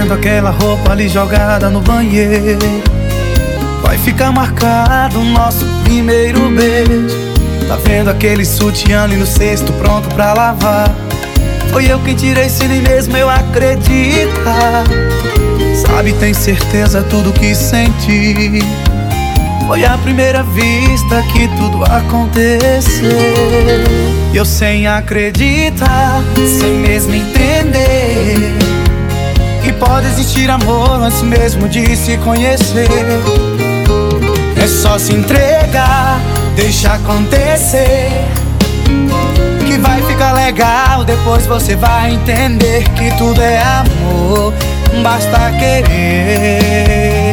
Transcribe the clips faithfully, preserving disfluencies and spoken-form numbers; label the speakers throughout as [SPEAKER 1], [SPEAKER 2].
[SPEAKER 1] vendo aquela roupa ali jogada no banheiro. Vai ficar marcado o nosso primeiro beijo. Tá vendo aquele sutiã ali no cesto pronto pra lavar. Foi eu quem tirei, se nem mesmo eu acredita. Sabe, tem certeza tudo que senti. Foi à primeira vista que tudo aconteceu. E eu sem acreditar, sem mesmo entender que pode existir amor antes mesmo de se conhecer. É só se entregar, deixa acontecer, que vai ficar legal. Depois você vai entender que tudo é amor, basta querer.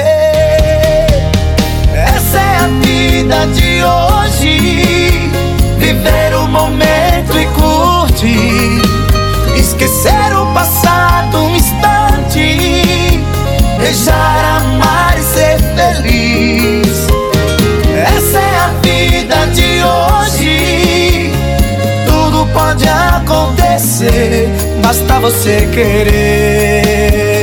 [SPEAKER 1] Essa é a vida de hoje, viver o momento e curtir, esquecer o passado um instante, beijar, amar e ser feliz. Essa é a vida de hoje, tudo pode acontecer, basta você querer.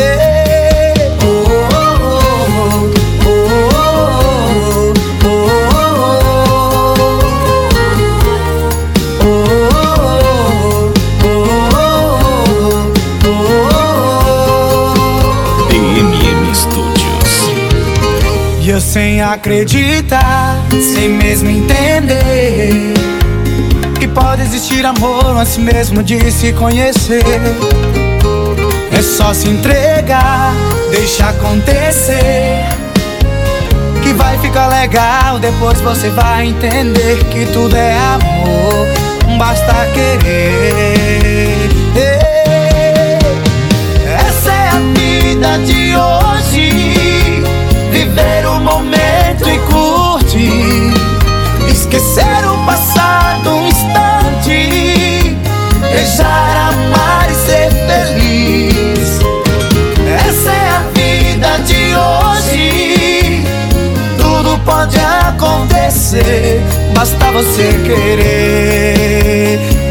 [SPEAKER 1] E eu sem acreditar, sem mesmo entender que pode existir amor antes mesmo de se conhecer. É só se entregar, deixa acontecer, que vai ficar legal. Depois você vai entender que tudo é amor, basta querer. Essa é a vida de hoje, viver o momento e curtir, esquecer o passado um instante, beijar, amar e ser feliz. Essa é a vida de hoje, tudo pode acontecer, basta você querer.